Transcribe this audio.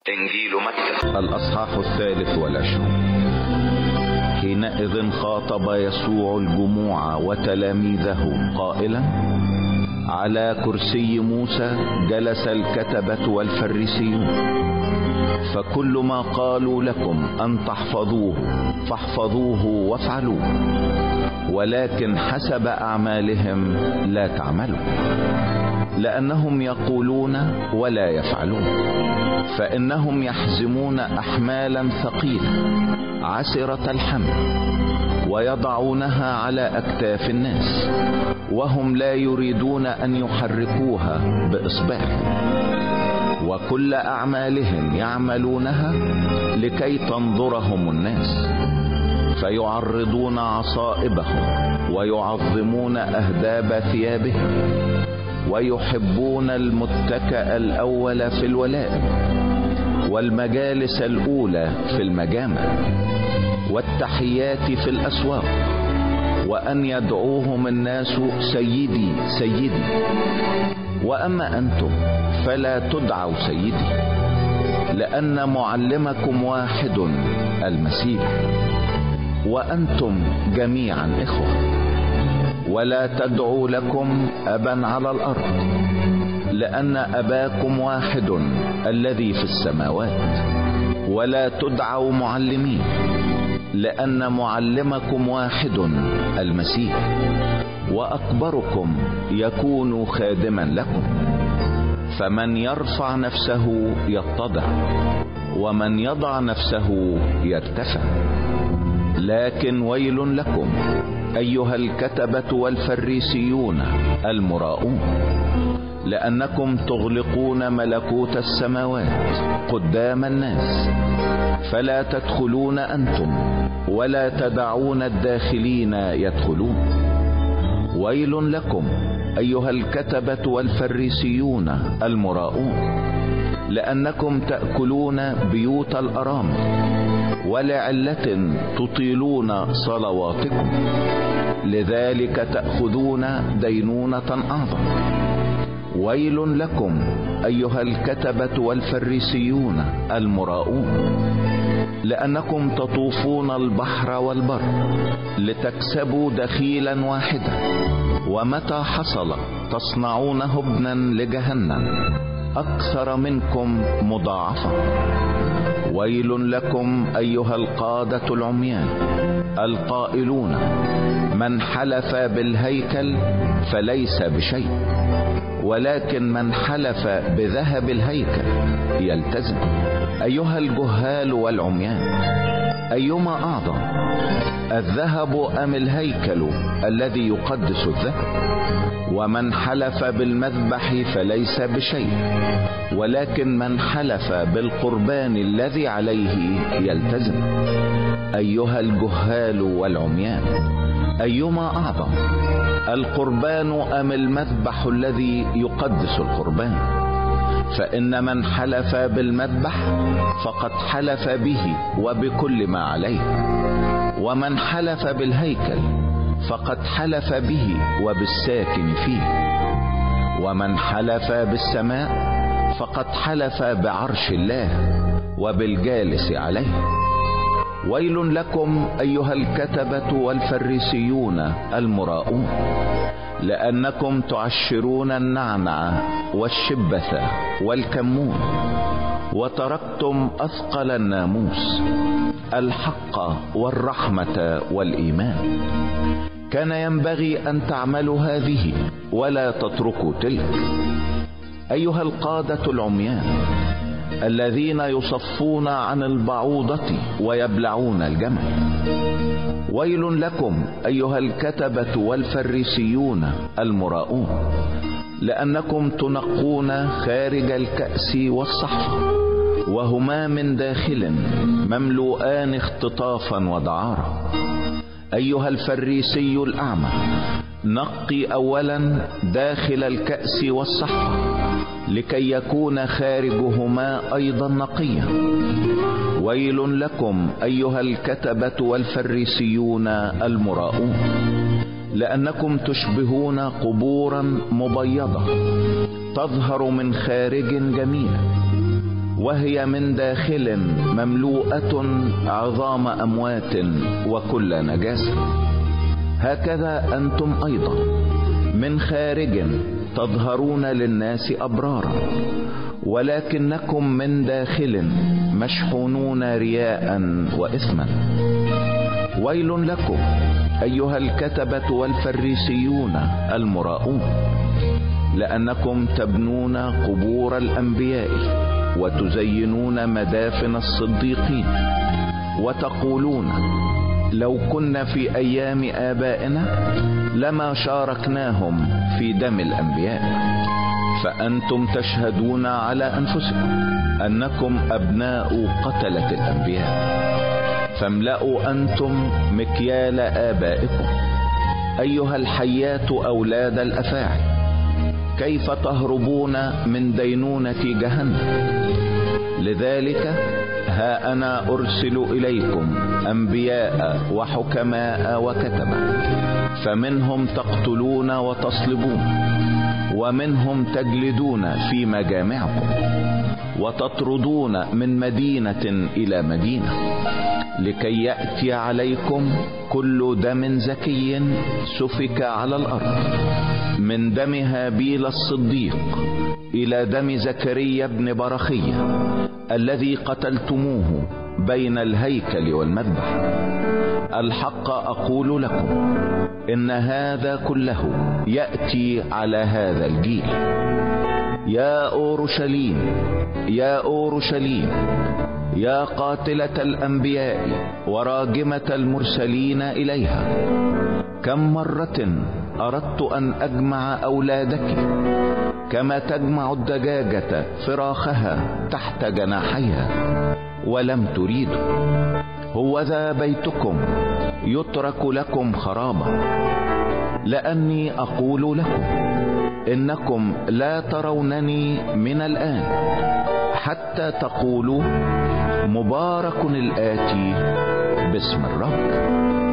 إنجيل متى الأصحاح 23. حينئذ خاطب يسوع الجموع وتلاميذه قائلا: على كرسي موسى جلس الكتبة والفريسيون، فكل ما قالوا لكم أن تحفظوه فاحفظوه وافعلوه، ولكن حسب أعمالهم لا تعملوا، لأنهم يقولون ولا يفعلون، فإنهم يحزمون أحمالا ثقيلة عسرة الحمل ويضعونها على أكتاف الناس، وهم لا يريدون أن يحركوها بإصبعهم، وكل أعمالهم يعملونها لكي تنظرهم الناس، فيعرضون عصائبهم ويعظمون أهداب ثيابهم، ويحبون المتكأ الأول في الولائم، والمجالس الأولى في المجامع، والتحيات في الأسواق، وأن يدعوهم الناس سيدي سيدي. وأما أنتم فلا تدعوا سيدي، لأن معلمكم واحد المسيح، وأنتم جميعا إخوة. ولا تدعوا لكم أبا على الأرض، لأن أباكم واحد الذي في السماوات. ولا تدعوا معلمين، لأن معلمكم واحد المسيح، وأكبركم يكون خادما لكم. فمن يرفع نفسه يتضع، ومن يضع نفسه يرتفع. لكن ويل لكم أيها الكتبة والفريسيون المراؤون، لأنكم تغلقون ملكوت السماوات قدام الناس، فلا تدخلون أنتم ولا تدعون الداخلين يدخلون. ويل لكم أيها الكتبة والفريسيون المراؤون، لأنكم تأكلون بيوت الأرامل، ولعلة تطيلون صلواتكم، لذلك تأخذون دينونة أعظم. ويل لكم أيها الكتبة والفريسيون المراؤون، لأنكم تطوفون البحر والبر لتكسبوا دخيلا واحدا، ومتى حصل تصنعونه ابنا لجهنم أكثر منكم مضاعفة. ويل لكم أيها القادة العميان القائلون: من حلف بالهيكل فليس بشيء، ولكن من حلف بذهب الهيكل يلتزم. أيها الجهال والعميان، أيما أعظم، الذهب أم الهيكل الذي يقدس الذهب؟ ومن حلف بالمذبح فليس بشيء، ولكن من حلف بالقربان الذي عليه يلتزم. أيها الجهال والعميان، أيما أعظم، القربان أم المذبح الذي يقدس القربان؟ فإن من حلف بالمذبح فقد حلف به وبكل ما عليه، ومن حلف بالهيكل فقد حلف به وبالساكن فيه، ومن حلف بالسماء فقد حلف بعرش الله وبالجالس عليه. ويل لكم أيها الكتبة والفريسيون المراؤون، لأنكم تعشرون النعنع والشبث والكمون، وتركتم أثقل الناموس الحق والرحمة والإيمان. كان ينبغي أن تعملوا هذه ولا تتركوا تلك. أيها القادة العميان الذين يصفون عن البعوضة ويبلعون الجمل، ويل لكم أيها الكتبة والفريسيون المراؤون، لأنكم تنقون خارج الكأس والصحفة، وهما من داخل مملوءان اختطافا ودعارة. أيها الفريسي الأعمى، نقي أولا داخل الكأس والصحفة لكي يكون خارجهما أيضا نقيا. ويل لكم أيها الكتبة والفريسيون المراؤون، لأنكم تشبهون قبورا مبيضة تظهر من خارج جميلة، وهي من داخل مملوءة عظام أموات وكل نجاسة. هكذا أنتم أيضا من خارج تظهرون للناس أبرارا، ولكنكم من داخل مشحونون رياء وإثما. ويل لكم أيها الكتبة والفريسيون المراؤون، لأنكم تبنون قبور الأنبياء وتزينون مدافن الصديقين، وتقولون لو كنا في أيام آبائنا لما شاركناهم في دم الأنبياء. فأنتم تشهدون على أنفسكم أنكم أبناء قتلة الأنبياء، فاملأوا أنتم مكيال آبائكم. أيها الحيات أولاد الأفاعي، كيف تهربون من دينونة جهنم؟ لذلك ها أنا أرسل إليكم أنبياء وحكماء وكتبة، فمنهم تقتلون وتصلبون، ومنهم تجلدون في مجامعكم، وتطردون من مدينة إلى مدينة، لكي يأتي عليكم كل دم زكي سفك على الأرض، من دم هابيل الصديق إلى دم زكريا بن برخية الذي قتلتموه بين الهيكل والمذبح. الحق أقول لكم إن هذا كله يأتي على هذا الجيل. يا أورشليم، يا أورشليم، يا قاتلة الأنبياء وراجمة المرسلين إليها، كم مرة أردت أن أجمع أولادك كما تجمع الدجاجة فراخها تحت جناحيها، ولم تريدوا. هوذا بيتكم يترك لكم خرابا، لأني أقول لكم إنكم لا ترونني من الآن حتى تقولوا مبارك الآتي باسم الرب.